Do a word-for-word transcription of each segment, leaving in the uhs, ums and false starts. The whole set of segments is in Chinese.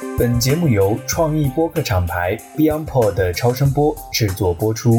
本节目由创意播客厂牌 BeyondPod 的超声波制作播出。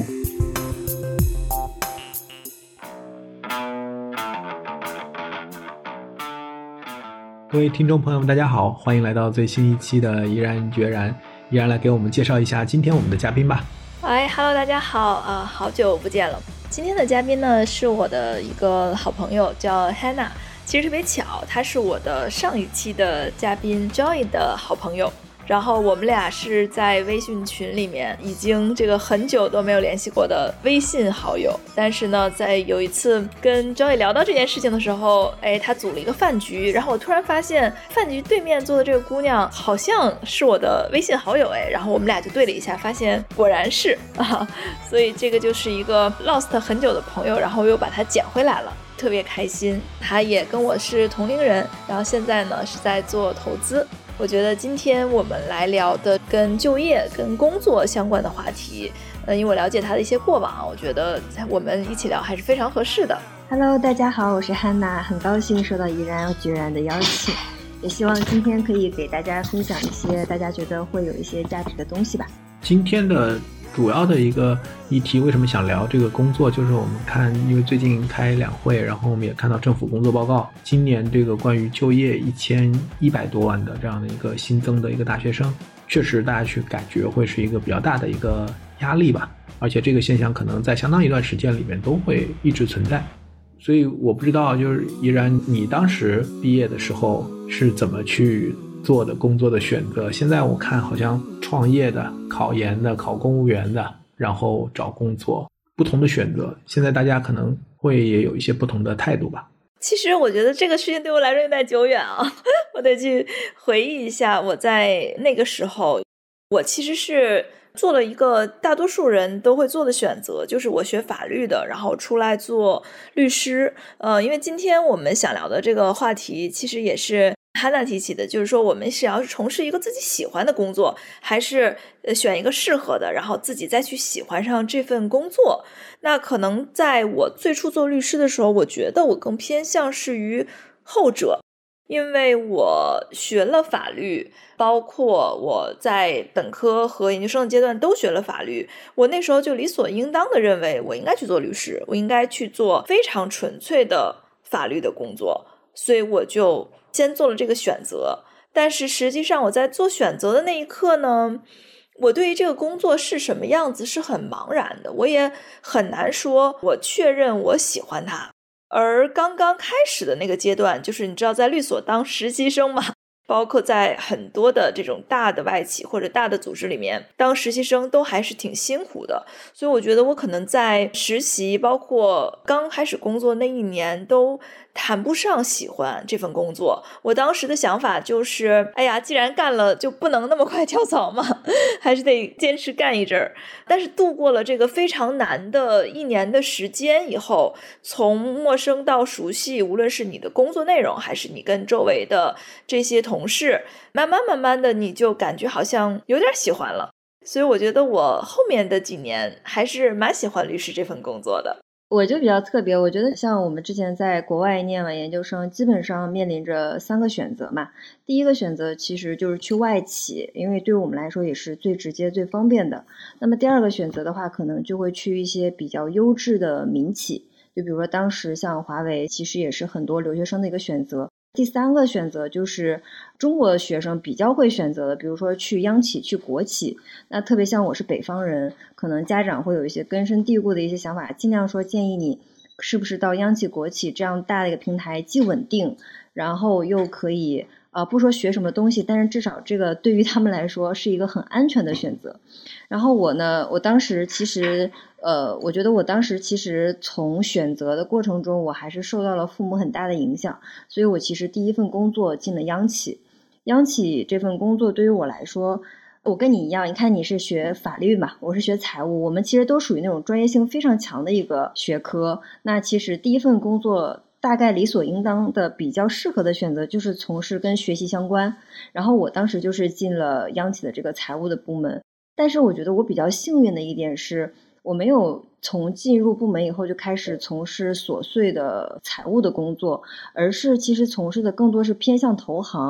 各位听众朋友们大家好，欢迎来到最新一期的怡然决然。怡然来给我们介绍一下今天我们的嘉宾吧。 哎 ，Hello， 大家好，呃，好久不见了。今天的嘉宾呢是我的一个好朋友，叫 Hannah。其实特别巧，她是我的上一期的嘉宾 Joy 的好朋友。然后我们俩是在微信群里面已经这个很久都没有联系过的微信好友，但是呢在有一次跟 Joy 聊到这件事情的时候，哎，他组了一个饭局，然后我突然发现饭局对面坐的这个姑娘好像是我的微信好友，哎，然后我们俩就对了一下，发现果然是啊，所以这个就是一个 lost 很久的朋友，然后又把他捡回来了，特别开心。他也跟我是同龄人，然后现在呢是在做投资。我觉得今天我们来聊的跟就业跟工作相关的话题，呃，因为我了解他的一些过往，我觉得我们一起聊还是非常合适的。 Hello， 大家好，我是 Hannah， 很高兴受到怡然决然的邀请，也希望今天可以给大家分享一些大家觉得会有一些价值的东西吧。 今天的主要的一个议题，为什么想聊这个工作，就是我们看，因为最近开两会，然后我们也看到政府工作报告，今年这个关于就业一千一百多万的这样的一个新增的一个大学生，确实大家去感觉会是一个比较大的一个压力吧，而且这个现象可能在相当一段时间里面都会一直存在。所以我不知道，就是依然你当时毕业的时候是怎么去做的工作的选择。现在我看好像创业的、考研的、考公务员的，然后找工作，不同的选择，现在大家可能会也有一些不同的态度吧。 其实我觉得这个事情对我来说有点久远啊，我得去回忆一下。我在那个时候，我其实是做了一个大多数人都会做的选择，就是我学法律的，然后出来做律师。呃，因为今天我们想聊的这个话题其实也是哈娜提起的，就是说我们是要从事一个自己喜欢的工作，还是选一个适合的，然后自己再去喜欢上这份工作。那可能在我最初做律师的时候，我觉得我更偏向是于后者，因为我学了法律，包括我在本科和研究生的阶段都学了法律，我那时候就理所应当的认为我应该去做律师，我应该去做非常纯粹的法律的工作，所以我就先做了这个选择。但是实际上我在做选择的那一刻呢，我对于这个工作是什么样子是很茫然的，我也很难说我确认我喜欢它。而刚刚开始的那个阶段，就是你知道在律所当实习生嘛，包括在很多的这种大的外企或者大的组织里面当实习生都还是挺辛苦的。所以我觉得我可能在实习包括刚开始工作那一年都谈不上喜欢这份工作。我当时的想法就是哎呀，既然干了就不能那么快跳槽嘛，还是得坚持干一阵儿。但是度过了这个非常难的一年的时间以后，从陌生到熟悉，无论是你的工作内容还是你跟周围的这些同事，慢慢慢慢的你就感觉好像有点喜欢了。所以我觉得我后面的几年还是蛮喜欢律师这份工作的。 我就比较特别，我觉得像我们之前在国外念完研究生，基本上面临着三个选择嘛。第一个选择其实就是去外企，因为对我们来说也是最直接最方便的。那么第二个选择的话，可能就会去一些比较优质的民企，就比如说当时像华为，其实也是很多留学生的一个选择。第三个选择就是中国学生比较会选择的，比如说去央企去国企。那特别像我是北方人，可能家长会有一些根深蒂固的一些想法，尽量说建议你是不是到央企国企这样大的一个平台，既稳定然后又可以呃，不说学什么东西，但是至少这个对于他们来说是一个很安全的选择。然后我呢，我当时其实呃，我觉得我当时其实从选择的过程中，我还是受到了父母很大的影响，所以我其实第一份工作进了央企。央企这份工作对于我来说，我跟你一样，你看你是学法律嘛，我是学财务，我们其实都属于那种专业性非常强的一个学科。那其实第一份工作大概理所应当的比较适合的选择就是从事跟学习相关，然后我当时就是进了央企的这个财务的部门。但是我觉得我比较幸运的一点是，我没有从进入部门以后就开始从事琐碎的财务的工作，而是其实从事的更多是偏向投行。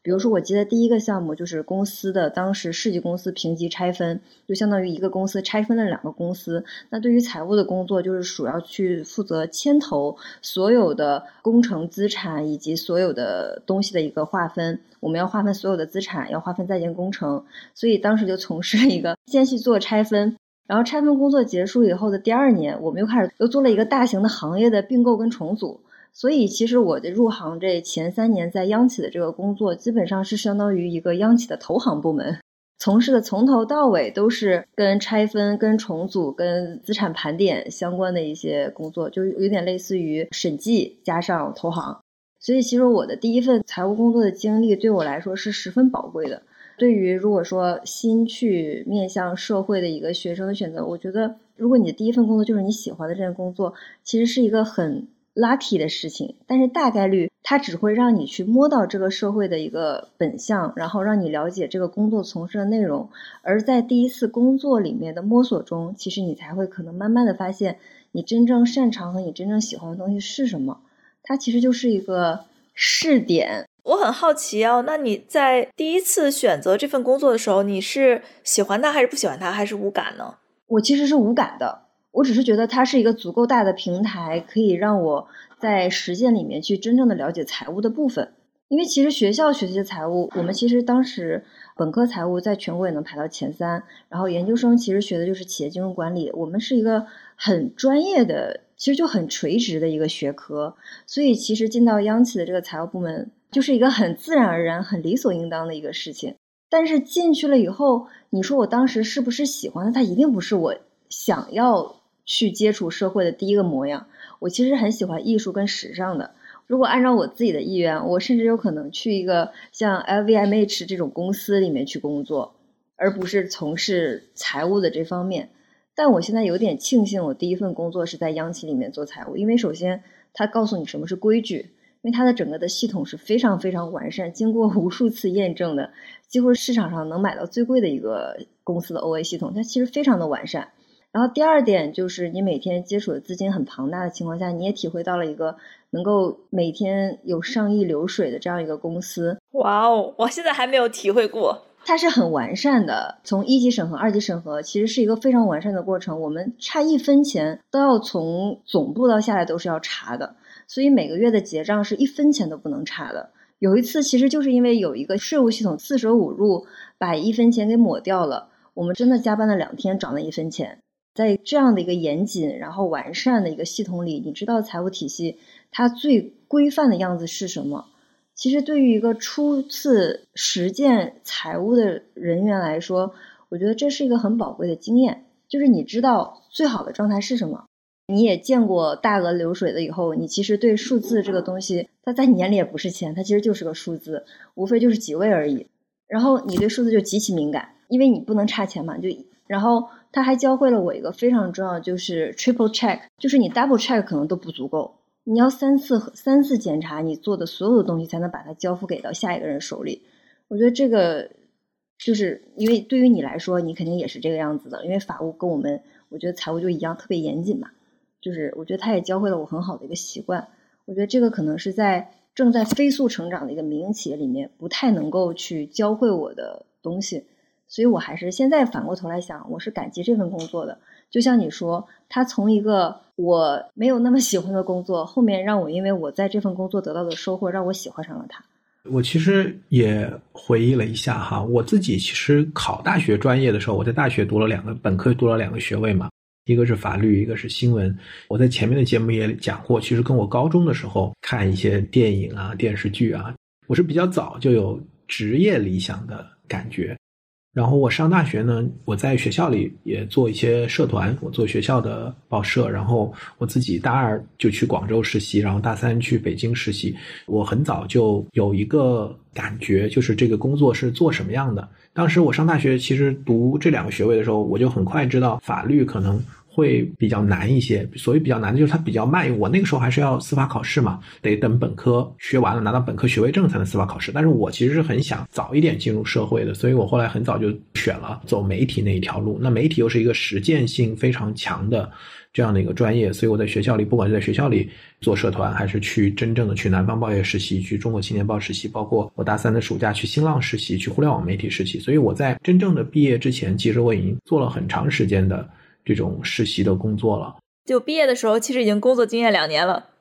比如说我记得第一个项目就是公司的当时世纪公司评级拆分，就相当于一个公司拆分了两个公司，那对于财务的工作就是主要去负责牵头所有的工程资产以及所有的东西的一个划分，我们要划分所有的资产，要划分在建工程，所以当时就从事了一个先去做拆分，然后拆分工作结束以后的第二年，我们又开始又做了一个大型的行业的并购跟重组。所以其实我的入行这前三年在央企的这个工作基本上是相当于一个央企的投行部门，从事的从头到尾都是跟拆分跟重组跟资产盘点相关的一些工作，就有点类似于审计加上投行。所以其实我的第一份财务工作的经历对我来说是十分宝贵的。对于如果说新去面向社会的一个学生的选择，我觉得如果你的第一份工作就是你喜欢的这份工作，其实是一个很lucky 的事情，但是大概率它只会让你去摸到这个社会的一个本相，然后让你了解这个工作从事的内容，而在第一次工作里面的摸索中，其实你才会可能慢慢的发现你真正擅长和你真正喜欢的东西是什么，它其实就是一个试点。 我很好奇哦，那你在第一次选择这份工作的时候，你是喜欢它还是不喜欢它，还是无感呢？ 我其实是无感的，我只是觉得它是一个足够大的平台，可以让我在实践里面去真正的了解财务的部分。因为其实学校学习的财务，我们其实当时本科财务在全国也能排到前三，然后研究生其实学的就是企业金融管理，我们是一个很专业的，其实就很垂直的一个学科，所以其实进到央企的这个财务部门就是一个很自然而然很理所应当的一个事情。但是进去了以后，你说我当时是不是喜欢的，它一定不是我想要去接触社会的第一个模样。我其实很喜欢艺术跟时尚的，如果按照我自己的意愿，我甚至有可能去一个像 L V M H 这种公司里面去工作，而不是从事财务的这方面。但我现在有点庆幸我第一份工作是在央企里面做财务，因为首先它告诉你什么是规矩，因为它的整个的系统是非常非常完善，经过无数次验证的，几乎市场上能买到最贵的一个公司的 O A 系统，它其实非常的完善。然后第二点就是你每天接触的资金很庞大的情况下，你也体会到了一个能够每天有上亿流水的这样一个公司。 哇哦，我现在还没有体会过。 它是很完善的，从一级审核二级审核其实是一个非常完善的过程，我们差一分钱都要从总部到下来都是要查的，所以每个月的结账是一分钱都不能差的。有一次其实就是因为有一个税务系统四舍五入把一分钱给抹掉了，我们真的加班了两天找那一分钱。在这样的一个严谨然后完善的一个系统里，你知道财务体系它最规范的样子是什么。其实对于一个初次实践财务的人员来说，我觉得这是一个很宝贵的经验，就是你知道最好的状态是什么，你也见过大额流水的以后，你其实对数字这个东西它在你眼里也不是钱，它其实就是个数字，无非就是几位而已，然后你对数字就极其敏感，因为你不能差钱嘛，就然后他还教会了我一个非常重要，就是 triple check， 就是你 double check 可能都不足够，你要三次三次检查你做的所有的东西才能把它交付给到下一个人手里。我觉得这个就是因为对于你来说你肯定也是这个样子的，因为法务跟我们我觉得财务就一样特别严谨嘛，就是我觉得他也教会了我很好的一个习惯。我觉得这个可能是在正在飞速成长的一个民营企业里面不太能够去教会我的东西，所以我还是现在反过头来想，我是感激这份工作的。就像你说，他从一个我没有那么喜欢的工作，后面让我因为我在这份工作得到的收获，让我喜欢上了它。 我其实也回忆了一下哈，我自己其实考大学专业的时候，我在大学读了两个本科，读了两个学位嘛，一个是法律，一个是新闻。我在前面的节目也讲过，其实跟我高中的时候看一些电影啊、电视剧啊，我是比较早就有职业理想的感觉。然后我上大学呢，我在学校里也做一些社团，我做学校的报社，然后我自己大二就去广州实习，然后大三去北京实习。我很早就有一个感觉，就是这个工作是做什么样的。当时我上大学其实读这两个学位的时候，我就很快知道法律可能会比较难一些。所谓比较难的就是它比较慢，我那个时候还是要司法考试嘛，得等本科学完了拿到本科学位证才能司法考试。但是我其实是很想早一点进入社会的，所以我后来很早就选了走媒体那一条路。那媒体又是一个实践性非常强的这样的一个专业，所以我在学校里，不管是在学校里做社团，还是去真正的去南方报业实习，去中国青年报实习，包括我大三的暑假去新浪实习，去互联网媒体实习。所以我在真正的毕业之前，其实我已经做了很长时间的这种实习的工作了。 就毕业的时候其实已经工作经验两年了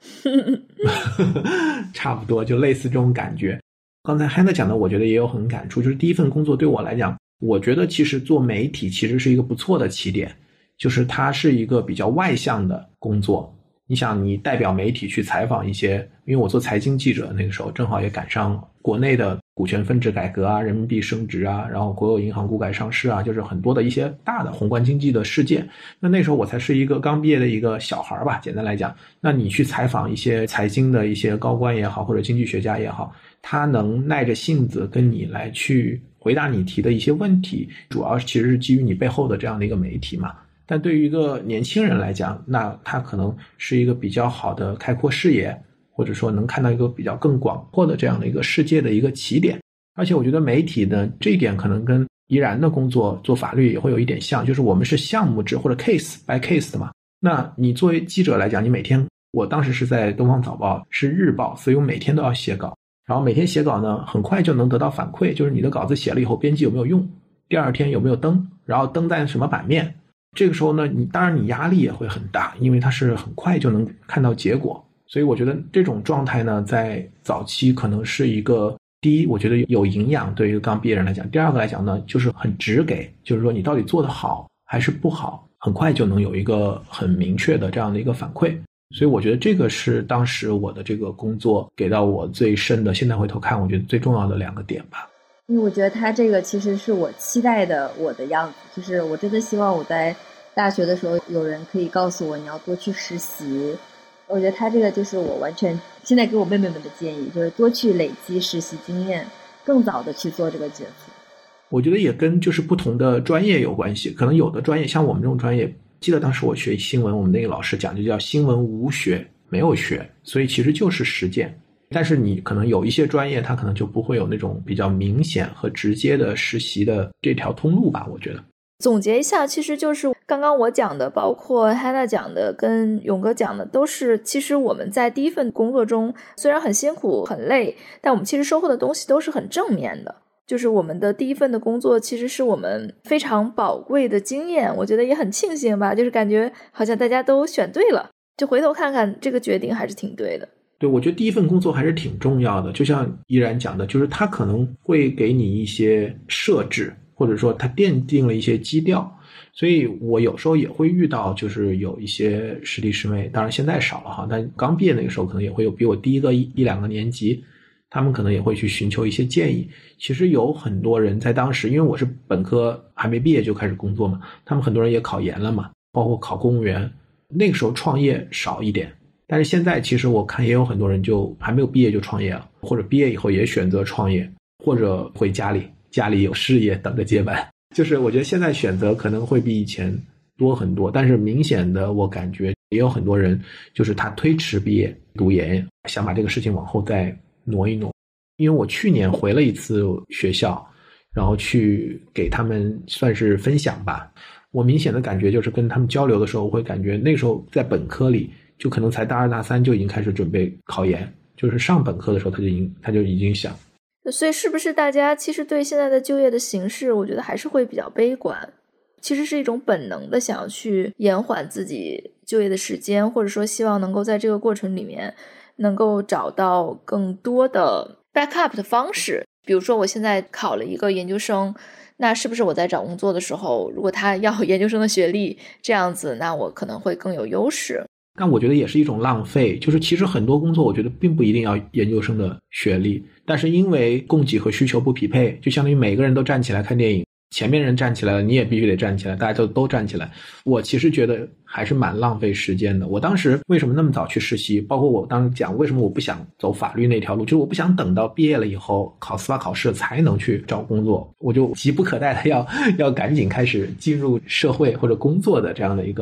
差不多就类似这种感觉。刚才 Hannah 讲的我觉得也有很感触，就是第一份工作对我来讲，我觉得其实做媒体其实是一个不错的起点，就是它是一个比较外向的工作。你想你代表媒体去采访一些，因为我做财经记者，那个时候正好也赶上国内的股权分置改革啊，人民币升值啊，然后国有银行股改上市啊，就是很多的一些大的宏观经济的事件。那那时候我才是一个刚毕业的一个小孩吧，简单来讲，那你去采访一些财经的一些高官也好，或者经济学家也好，他能耐着性子跟你来去回答你提的一些问题，主要其实是基于你背后的这样的一个媒体嘛。但对于一个年轻人来讲，那他可能是一个比较好的开阔视野，或者说能看到一个比较更广阔的这样的一个世界的一个起点。而且我觉得媒体呢，这一点可能跟怡然的工作做法律也会有一点像，就是我们是项目制或者 case by case 的嘛。那你作为记者来讲，你每天，我当时是在东方早报，是日报，所以我每天都要写稿，然后每天写稿呢，很快就能得到反馈，就是你的稿子写了以后，编辑有没有用，第二天有没有登，然后登在什么版面。这个时候呢，你当然你压力也会很大，因为它是很快就能看到结果。所以我觉得这种状态呢，在早期可能是一个，第一我觉得有营养，对于一个刚毕业人来讲，第二个来讲呢，就是很直给，就是说你到底做得好还是不好，很快就能有一个很明确的这样的一个反馈。所以我觉得这个是当时我的这个工作给到我最深的，现在回头看我觉得最重要的两个点吧。 因为我觉得他这个其实是我期待的我的样子，就是我真的希望我在大学的时候有人可以告诉我你要多去实习。我觉得他这个就是我完全现在给我妹妹们的建议，就是多去累积实习经验，更早的去做这个角色。 我觉得也跟就是不同的专业有关系，可能有的专业像我们这种专业，记得当时我学新闻，我们那个老师讲就叫新闻无学没有学，所以其实就是实践。但是你可能有一些专业它可能就不会有那种比较明显和直接的实习的这条通路吧，我觉得。 总结一下，其实就是刚刚我讲的，包括 Hannah 讲的跟勇哥讲的，都是其实我们在第一份工作中虽然很辛苦很累，但我们其实收获的东西都是很正面的。就是我们的第一份的工作其实是我们非常宝贵的经验，我觉得也很庆幸吧，就是感觉好像大家都选对了，就回头看看这个决定还是挺对的。 对，我觉得第一份工作还是挺重要的，就像依然讲的，就是它可能会给你一些设置，或者说它奠定了一些基调。所以我有时候也会遇到，就是有一些师弟师妹，当然现在少了哈，但刚毕业那个时候可能也会有比我低一个一一两个年级，他们可能也会去寻求一些建议。其实有很多人在当时，因为我是本科还没毕业就开始工作嘛，他们很多人也考研了嘛，包括考公务员，那个时候创业少一点。但是现在其实我看也有很多人就还没有毕业就创业了，或者毕业以后也选择创业，或者回家里，家里有事业等着接班。就是我觉得现在选择可能会比以前多很多，但是明显的我感觉也有很多人就是他推迟毕业读研，想把这个事情往后再挪一挪。因为我去年回了一次学校，然后去给他们算是分享吧，我明显的感觉就是跟他们交流的时候，我会感觉那时候在本科里就可能才大二大三就已经开始准备考研，就是上本科的时候他就已经他就已经想。 所以是不是大家其实对现在的就业的形势我觉得还是会比较悲观，其实是一种本能的想要去延缓自己就业的时间，或者说希望能够在这个过程里面能够找到更多的 backup 的方式。比如说我现在考了一个研究生，那是不是我在找工作的时候，如果他要研究生的学历这样子，那我可能会更有优势。 但我觉得也是一种浪费，就是其实很多工作我觉得并不一定要研究生的学历，但是因为供给和需求不匹配，就相当于每个人都站起来看电影，前面人站起来了，你也必须得站起来，大家都都站起来。我其实觉得还是蛮浪费时间的。我当时为什么那么早去实习，包括我当时讲为什么我不想走法律那条路，就是我不想等到毕业了以后考司法考试才能去找工作，我就急不可待的要要赶紧开始进入社会或者工作的这样的一个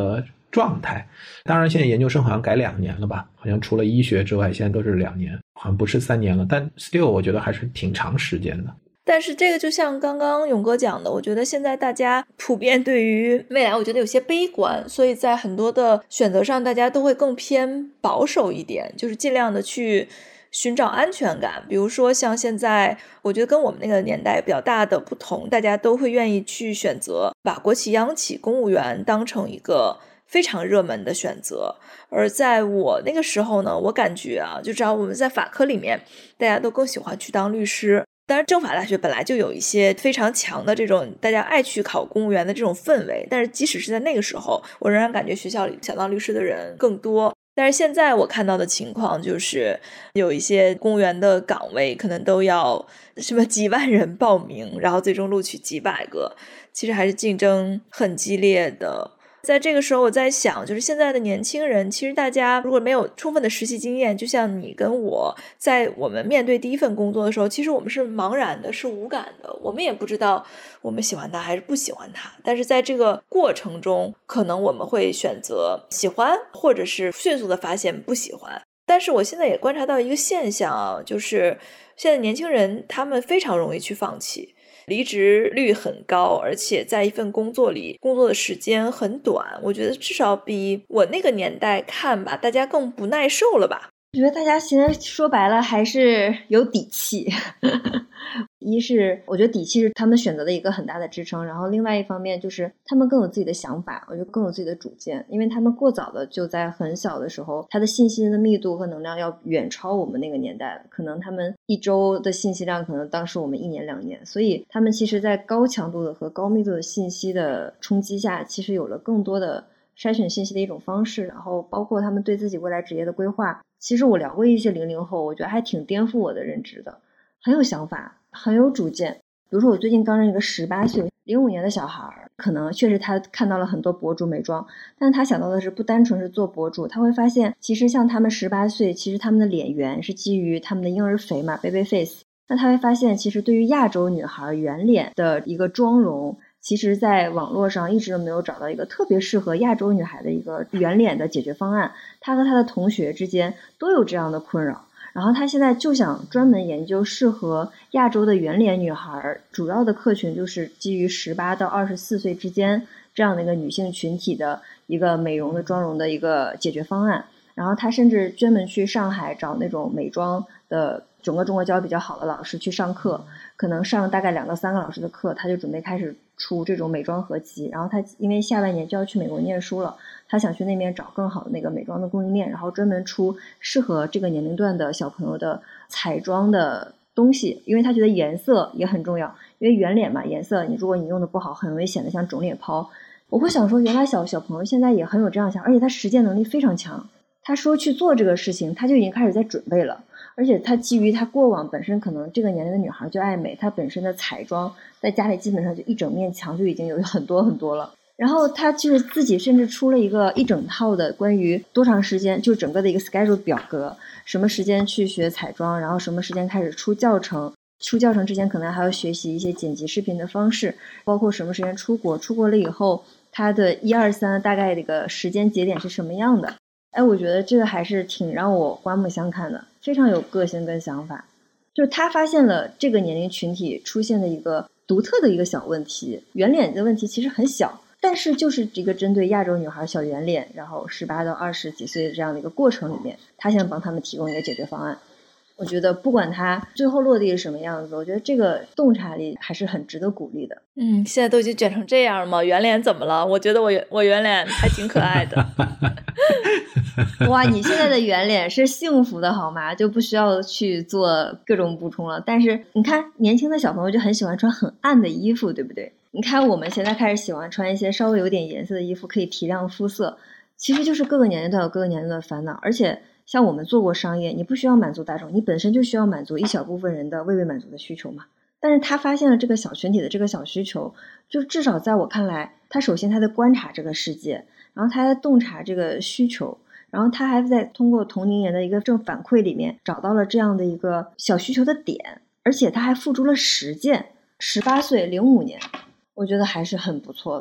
状态。当然现在研究生好像改两年了吧，好像除了医学之外现在都是两年，好像不是三年了，但 still 我觉得还是挺长时间的。 但是这个就像刚刚勇哥讲的，我觉得现在大家普遍对于未来我觉得有些悲观，所以在很多的选择上大家都会更偏保守一点，就是尽量的去寻找安全感。比如说像现在我觉得跟我们那个年代比较大的不同，大家都会愿意去选择把国企央企公务员当成一个非常热门的选择。而在我那个时候呢，我感觉啊，就只要我们在法科里面大家都更喜欢去当律师。当然政法大学本来就有一些非常强的这种大家爱去考公务员的这种氛围，但是即使是在那个时候，我仍然感觉学校里想当律师的人更多。但是现在我看到的情况就是有一些公务员的岗位可能都要什么几万人报名，然后最终录取几百个，其实还是竞争很激烈的。在这个时候我在想，就是现在的年轻人其实大家如果没有充分的实习经验，就像你跟我在我们面对第一份工作的时候，其实我们是茫然的，是无感的，我们也不知道我们喜欢他还是不喜欢他。但是在这个过程中可能我们会选择喜欢，或者是迅速的发现不喜欢。但是我现在也观察到一个现象啊，就是现在年轻人他们非常容易去放弃，离职率很高，而且在一份工作里工作的时间很短，我觉得至少比我那个年代看吧，大家更不耐受了吧。 我觉得大家现在说白了还是有底气一是我觉得底气是他们选择的一个很大的支撑，然后另外一方面就是他们更有自己的想法，我觉得更有自己的主见，因为他们过早的就在很小的时候，他的信息的密度和能量要远超我们那个年代了，可能他们一周的信息量可能当时我们一年两年，所以他们其实在高强度的和高密度的信息的冲击下，其实有了更多的筛选信息的一种方式，然后包括他们对自己未来职业的规划。其实我聊过一些零零后，我觉得还挺颠覆我的认知的，很有想法，很有主见。比如说我最近刚认一个十八岁零五年的小孩，可能确实他看到了很多博主美妆，但他想到的是不单纯是做博主，他会发现其实像他们十八岁，其实他们的脸圆是基于他们的婴儿肥嘛 baby face， 那他会发现其实对于亚洲女孩圆脸的一个妆容，其实在网络上一直都没有找到一个特别适合亚洲女孩的一个圆脸的解决方案，他和他的同学之间都有这样的困扰，然后他现在就想专门研究适合亚洲的圆脸女孩，主要的客群就是基于十八到二十四岁之间这样的一个女性群体的一个美容的妆容的一个解决方案。然后他甚至专门去上海找那种美妆的整个中国教比较好的老师去上课，可能上大概两到三个老师的课，他就准备开始出这种美妆合集。然后他因为下半年就要去美国念书了，他想去那边找更好的那个美妆的供应链，然后专门出适合这个年龄段的小朋友的彩妆的东西，因为他觉得颜色也很重要，因为圆脸嘛，颜色你如果你用的不好，很容易显得像肿脸泡。我会想说原来小小朋友现在也很有这样想，而且他实践能力非常强，他说去做这个事情他就已经开始在准备了，而且他基于他过往本身可能这个年龄的女孩就爱美，他本身的彩妆在家里基本上就一整面墙就已经有很多很多了，然后他就是自己甚至出了一个一整套的关于多长时间，就整个的一个 schedule 表格，什么时间去学彩妆，然后什么时间开始出教程，出教程之前可能还要学习一些剪辑视频的方式，包括什么时间出国，出国了以后他的一二三大概这个时间节点是什么样的。哎，我觉得这个还是挺让我刮目相看的，非常有个性跟想法。就是他发现了这个年龄群体出现的一个独特的一个小问题，圆脸的问题其实很小，但是就是这个针对亚洲女孩小圆脸，然后十八到二十几岁的这样的一个过程里面，他想帮他们提供一个解决方案。我觉得不管他最后落地是什么样子，我觉得这个洞察力还是很值得鼓励的。 嗯，现在都已经卷成这样了吗？圆脸怎么了？我觉得我我圆脸还挺可爱的。 哇，你现在的圆脸是幸福的好吗？就不需要去做各种补充了。但是你看年轻的小朋友就很喜欢穿很暗的衣服，对不对？你看我们现在开始喜欢穿一些稍微有点颜色的衣服，可以提亮肤色，其实就是各个年龄段有各个年龄段的烦恼。而且像我们做过商业，你不需要满足大众，你本身就需要满足一小部分人的未被满足的需求嘛。但是他发现了这个小群体的这个小需求，就至少在我看来，他首先他在观察这个世界，然后他在洞察这个需求，然后他还在通过同龄人的一个正反馈里面找到了这样的一个小需求的点，而且他还付诸了实践。十八岁零五年，我觉得还是很不错的。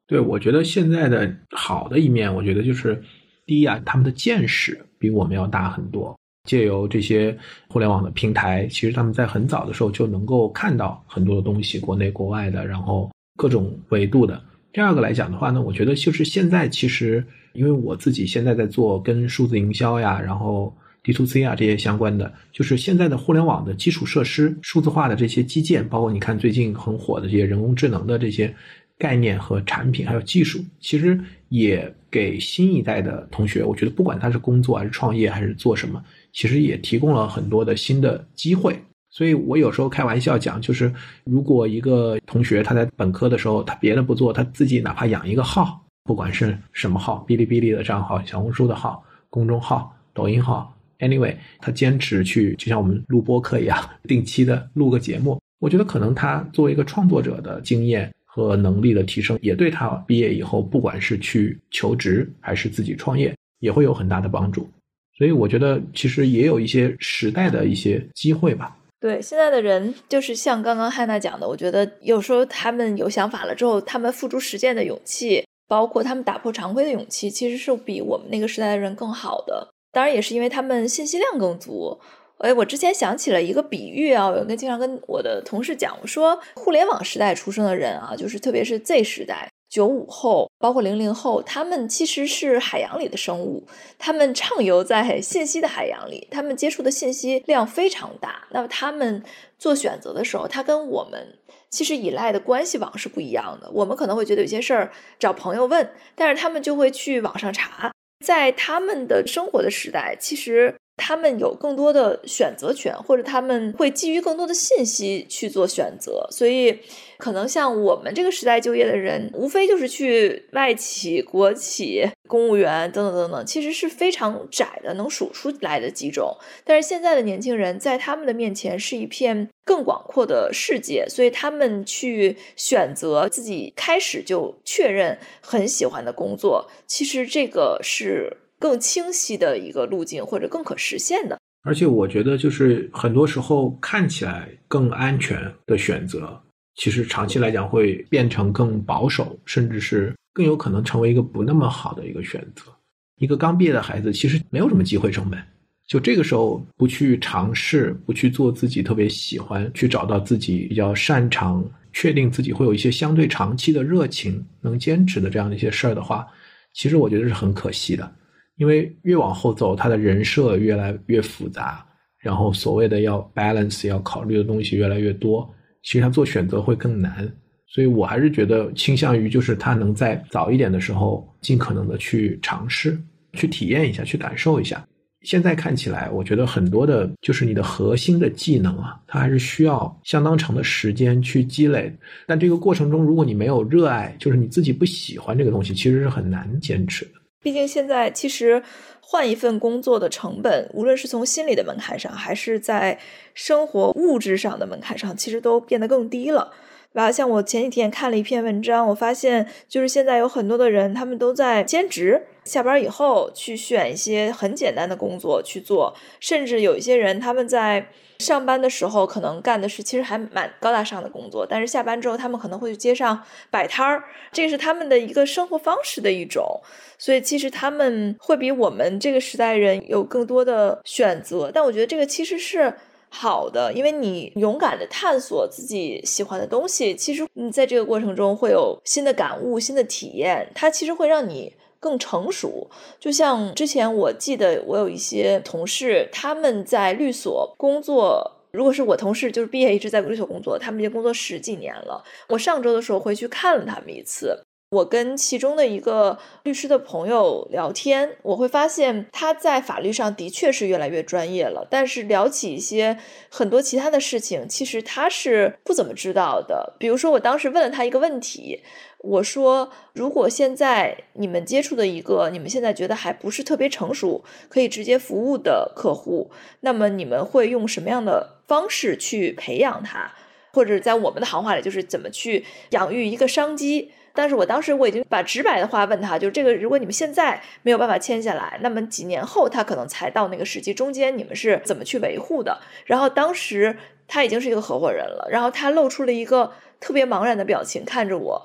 对，我觉得现在的好的一面，我觉得就是第一啊，他们的见识比我们要大很多。借由这些互联网的平台，其实他们在很早的时候就能够看到很多的东西，国内国外的，然后各种维度的。第二个来讲的话呢，我觉得就是现在其实因为我自己现在在做跟数字营销呀，然后 D to C 啊这些相关的，就是现在的互联网的基础设施数字化的这些基建，包括你看最近很火的这些人工智能的这些概念和产品还有技术，其实也给新一代的同学，我觉得不管他是工作还是创业还是做什么，其实也提供了很多的新的机会。所以我有时候开玩笑讲，就是如果一个同学他在本科的时候他别的不做，他自己哪怕养一个号，不管是什么号，哔哩哔哩的账号，小红书的号，公众号，抖音号， anyway 他坚持去就像我们录播课一样定期的录个节目，我觉得可能他作为一个创作者的经验和能力的提升，也对他毕业以后不管是去求职还是自己创业也会有很大的帮助。所以我觉得其实也有一些时代的一些机会吧。 对，现在的人就是像刚刚汉娜讲的，我觉得有时候他们有想法了之后，他们付诸实践的勇气，包括他们打破常规的勇气，其实是比我们那个时代的人更好的。当然也是因为他们信息量更足。哎，我之前想起了一个比喻啊，我跟经常跟我的同事讲，我说互联网时代出生的人啊，就是特别是 Z 时代九五后包括零零后，他们其实是海洋里的生物，他们畅游在信息的海洋里，他们接触的信息量非常大，那么他们做选择的时候，他跟我们其实依赖的关系网是不一样的。我们可能会觉得有些事儿找朋友问，但是他们就会去网上查。在他们的生活的时代，其实他们有更多的选择权，或者他们会基于更多的信息去做选择。所以可能像我们这个时代就业的人，无非就是去外企、国企、公务员等等等等，其实是非常窄的，能数出来的几种。但是现在的年轻人在他们的面前是一片更广阔的世界，所以他们去选择自己开始就确认很喜欢的工作，其实这个是更清晰的一个路径，或者更可实现的。 而且我觉得就是很多时候看起来更安全的选择，其实长期来讲会变成更保守，甚至是更有可能成为一个不那么好的一个选择。一个刚毕业的孩子其实没有什么机会成本，就这个时候不去尝试，不去做自己特别喜欢，去找到自己比较擅长，确定自己会有一些相对长期的热情能坚持的这样的一些事儿的话，其实我觉得是很可惜的。因为越往后走，他的人设越来越复杂，然后所谓的要 balance 要考虑的东西越来越多，其实他做选择会更难。所以我还是觉得倾向于就是他能在早一点的时候尽可能的去尝试，去体验一下，去感受一下。现在看起来我觉得很多的就是你的核心的技能啊，它还是需要相当长的时间去积累，但这个过程中如果你没有热爱，就是你自己不喜欢这个东西，其实是很难坚持的。 毕竟现在其实换一份工作的成本，无论是从心理的门槛上，还是在生活物质上的门槛上，其实都变得更低了。然后像我前几天看了一篇文章，我发现就是现在有很多的人，他们都在兼职，下班以后去选一些很简单的工作去做，甚至有一些人他们在上班的时候可能干的是其实还蛮高大上的工作，但是下班之后他们可能会去街上摆摊儿，这是他们的一个生活方式的一种。所以其实他们会比我们这个时代人有更多的选择，但我觉得这个其实是好的，因为你勇敢的探索自己喜欢的东西，其实你在这个过程中会有新的感悟、新的体验，它其实会让你更成熟。就像之前我记得我有一些同事，他们在律所工作，如果是我同事就是毕业一直在律所工作，他们已经工作十几年了。我上周的时候回去看了他们一次，我跟其中的一个律师的朋友聊天，我会发现他在法律上的确是越来越专业了，但是聊起一些很多其他的事情，其实他是不怎么知道的。比如说我当时问了他一个问题，我说如果现在你们接触的一个你们现在觉得还不是特别成熟可以直接服务的客户，那么你们会用什么样的方式去培养他，或者在我们的行话里就是怎么去养育一个商机。但是我当时我已经把直白的话问他，就是这个如果你们现在没有办法签下来，那么几年后他可能才到那个时机，中间你们是怎么去维护的。然后当时他已经是一个合伙人了，然后他露出了一个特别茫然的表情看着我，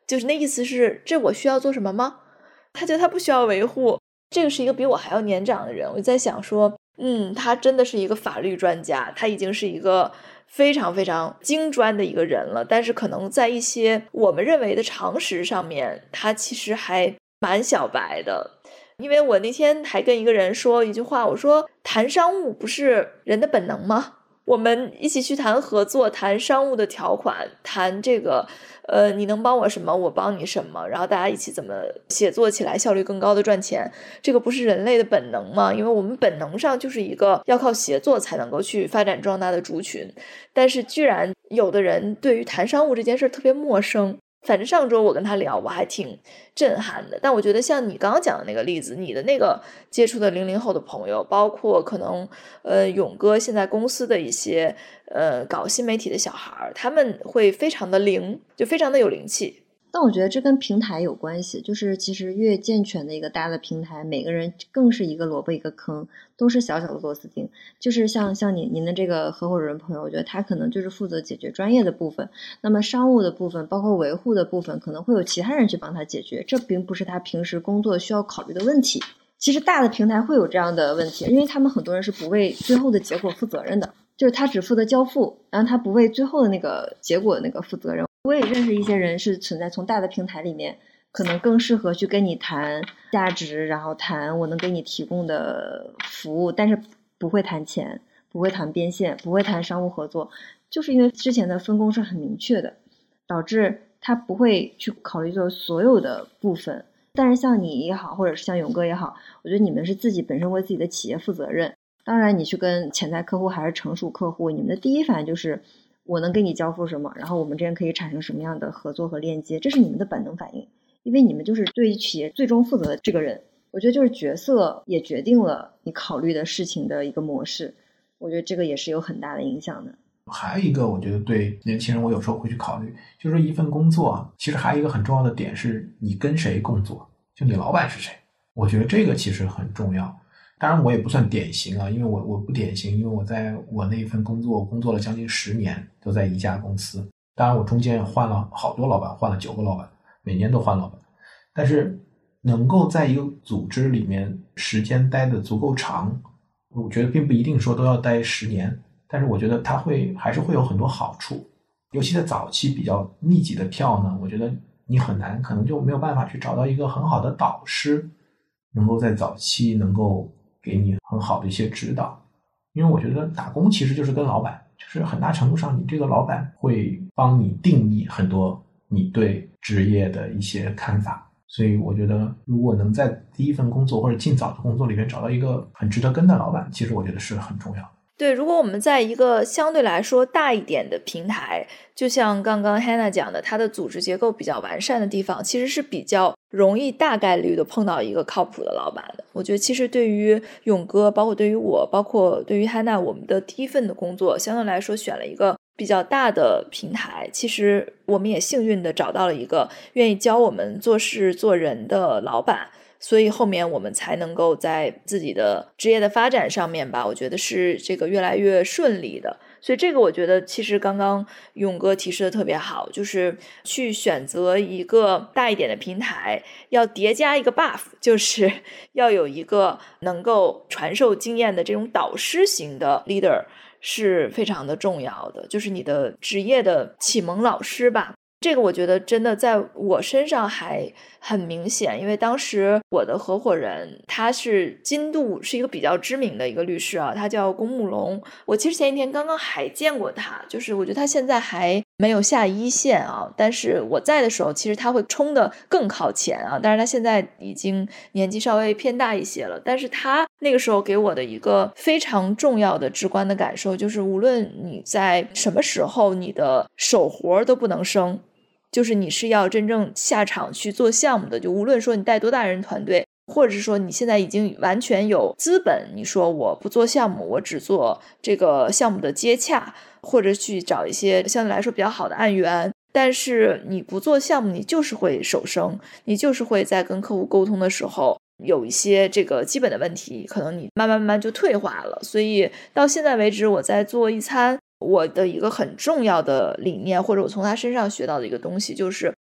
就是那意思是这我需要做什么吗？他觉得他不需要维护。这个是一个比我还要年长的人，我就在想说嗯，他真的是一个法律专家，他已经是一个非常非常精专的一个人了，但是可能在一些我们认为的常识上面，他其实还蛮小白的。因为我那天还跟一个人说一句话，我说谈商务不是人的本能吗？我们一起去谈合作，谈商务的条款，谈这个呃，你能帮我什么，我帮你什么，然后大家一起怎么协作起来效率更高的赚钱，这个不是人类的本能吗？因为我们本能上就是一个要靠协作才能够去发展壮大的族群，但是居然有的人对于谈商务这件事特别陌生。反正上周我跟他聊，我还挺震撼的。但我觉得像你刚刚讲的那个例子，你的那个接触的零零后的朋友，包括可能呃勇哥现在公司的一些呃搞新媒体的小孩，他们会非常的灵，就非常的有灵气。 但我觉得这跟平台有关系，就是其实越健全的一个大的平台，每个人更是一个萝卜一个坑，都是小小的螺丝钉。就是像像您您的这个合伙人朋友，我觉得他可能就是负责解决专业的部分，那么商务的部分，包括维护的部分，可能会有其他人去帮他解决，这并不是他平时工作需要考虑的问题。其实大的平台会有这样的问题，因为他们很多人是不为最后的结果负责任的，就是他只负责交付，然后他不为最后的那个结果的那个负责任。我也认识一些人是存在从大的平台里面，可能更适合去跟你谈价值，然后谈我能给你提供的服务，但是不会谈钱，不会谈变现，不会谈商务合作，就是因为之前的分工是很明确的，导致他不会去考虑做所有的部分。但是像你也好，或者是像勇哥也好，我觉得你们是自己本身为自己的企业负责任。当然你去跟潜在客户还是成熟客户，你们的第一反应就是我能给你交付什么，然后我们之间可以产生什么样的合作和链接，这是你们的本能反应，因为你们就是对企业最终负责的这个人。我觉得就是角色也决定了你考虑的事情的一个模式，我觉得这个也是有很大的影响的。 还有一个我觉得对年轻人我有时候会去考虑，就是说一份工作其实还有一个很重要的点是你跟谁工作，就你老板是谁，我觉得这个其实很重要。当然我也不算典型啊，因为我我不典型，因为我在我那一份工作我工作了将近十年，都在一家公司。当然我中间换了好多老板，换了九个老板，每年都换老板。但是能够在一个组织里面时间待得足够长，我觉得并不一定说都要待十年，但是我觉得它会还是会有很多好处。尤其在早期比较密集的跳呢，我觉得你很难，可能就没有办法去找到一个很好的导师，能够在早期能够给你很好的一些指导。因为我觉得打工其实就是跟老板，就是很大程度上你这个老板会帮你定义很多你对职业的一些看法。所以我觉得如果能在第一份工作或者尽早的工作里面找到一个很值得跟的老板，其实我觉得是很重要的。 对，如果我们在一个相对来说大一点的平台，就像刚刚 Hannah 讲的，它的组织结构比较完善的地方，其实是比较容易大概率的碰到一个靠谱的老板的。我觉得其实对于勇哥，包括对于我，包括对于 Hannah， 我们的第一份的工作相对来说选了一个比较大的平台，其实我们也幸运的找到了一个愿意教我们做事做人的老板，所以后面我们才能够在自己的职业的发展上面吧，我觉得是这个越来越顺利的。所以这个我觉得其实刚刚勇哥提示的特别好，就是去选择一个大一点的平台，要叠加一个 buff， 就是要有一个能够传授经验的这种导师型的 leader 是非常的重要的，就是你的职业的启蒙老师吧。这个我觉得真的在我身上还很明显，因为当时我的合伙人他是金度是一个比较知名的一个律师啊，他叫龚慕龙。我其实前几天刚刚还见过他，就是我觉得他现在还没有下一线啊，但是我在的时候其实他会冲得更靠前啊，但是他现在已经年纪稍微偏大一些了，但是他那个时候给我的一个非常重要的直观的感受就是无论你在什么时候你的手活都不能生，就是你是要真正下场去做项目的，就无论说你带多大人团队，或者是说你现在已经完全有资本，你说我不做项目，我只做这个项目的接洽，或者去找一些相对来说比较好的案源，但是你不做项目，你就是会手生，你就是会在跟客户沟通的时候有一些这个基本的问题，可能你慢慢慢慢就退化了。所以到现在为止，我在做一餐，我的一个很重要的理念，或者我从他身上学到的一个东西，就是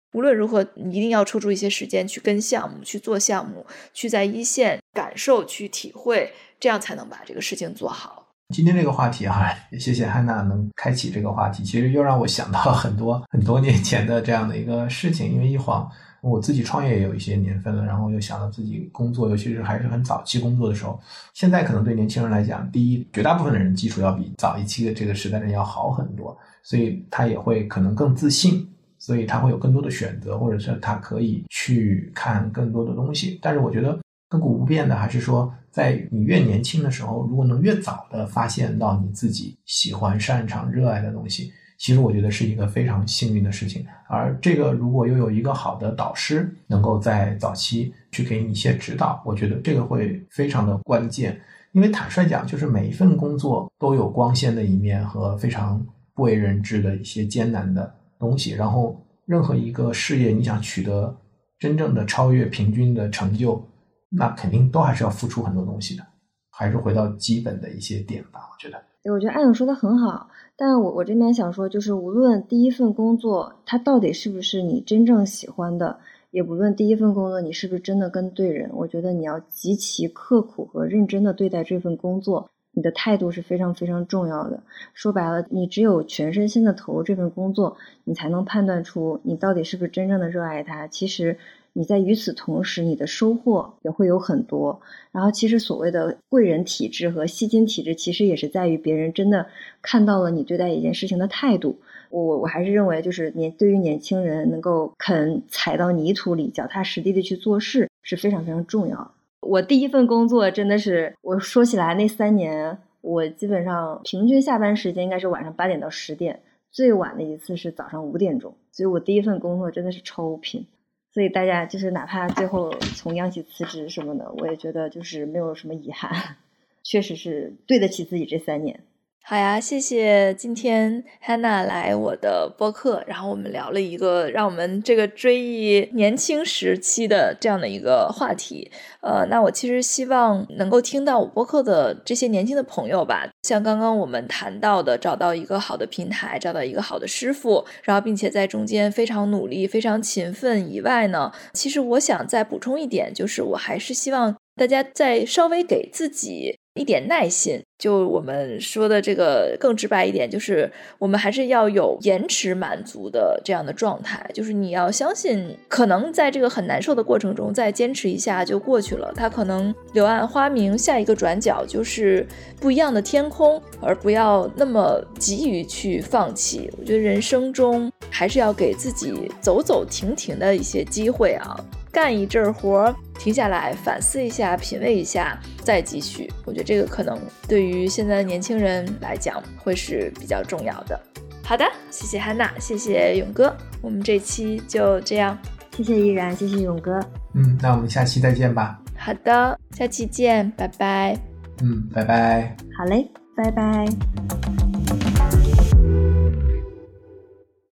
无论如何你一定要抽出一些时间去跟项目去做项目，去在一线感受去体会，这样才能把这个事情做好。 今天这个话题啊，也谢谢汉娜能开启这个话题，其实又让我想到很多很多年前的这样的一个事情。因为一晃我自己创业也有一些年份了，然后又想到自己工作，尤其是还是很早期工作的时候，现在可能对年轻人来讲，第一，绝大部分的人基础要比早一期的这个时代人要好很多，所以他也会可能更自信，所以他会有更多的选择，或者是他可以去看更多的东西。但是我觉得亘古不变的还是说，在你越年轻的时候，如果能越早的发现到你自己喜欢擅长热爱的东西，其实我觉得是一个非常幸运的事情。而这个如果又有一个好的导师能够在早期去给你一些指导，我觉得这个会非常的关键。因为坦率讲，就是每一份工作都有光鲜的一面和非常不为人知的一些艰难的东西，然后任何一个事业你想取得真正的超越平均的成就，那肯定都还是要付出很多东西的，还是回到基本的一些点吧，我觉得。 对，我觉得艾勇说的很好，但我我这边想说，就是无论第一份工作它到底是不是你真正喜欢的，也不论第一份工作你是不是真的跟对人，我觉得你要极其刻苦和认真的对待这份工作，你的态度是非常非常重要的。说白了，你只有全身心的投入这份工作，你才能判断出你到底是不是真正的热爱它。其实你在与此同时，你的收获也会有很多。然后其实所谓的贵人体质和吸金体质，其实也是在于别人真的看到了你对待一件事情的态度。我我还是认为，就是年对于年轻人能够肯踩到泥土里，脚踏实地的去做事，是非常非常重要的。我第一份工作真的是，我说起来那三年，我基本上平均下班时间应该是晚上八点到十点，最晚的一次是早上五点钟，所以我第一份工作真的是超拼。所以大家就是哪怕最后从央企辞职什么的，我也觉得就是没有什么遗憾，确实是对得起自己这三年。 好呀，谢谢今天 Hannah 来我的播客，然后我们聊了一个让我们这个追忆年轻时期的这样的一个话题。呃，那我其实希望能够听到我播客的这些年轻的朋友吧，像刚刚我们谈到的，找到一个好的平台，找到一个好的师傅，然后并且在中间非常努力、非常勤奋以外呢，其实我想再补充一点，就是我还是希望大家再稍微给自己一点耐心，就我们说的这个更直白一点，就是我们还是要有延迟满足的这样的状态，就是你要相信可能在这个很难受的过程中再坚持一下就过去了，它可能柳暗花明，下一个转角就是不一样的天空，而不要那么急于去放弃。我觉得人生中还是要给自己走走停停的一些机会啊，干一阵活停下来反思一下，品味一下，再继续。我觉得这个可能对于现在的年轻人来讲会是比较重要的。好的，谢谢汉娜，谢谢勇哥，我们这期就这样。 谢谢依然，谢谢勇哥。 嗯，那我们下期再见吧。 好的，下期见，拜拜。 嗯，拜拜。 好嘞，拜拜。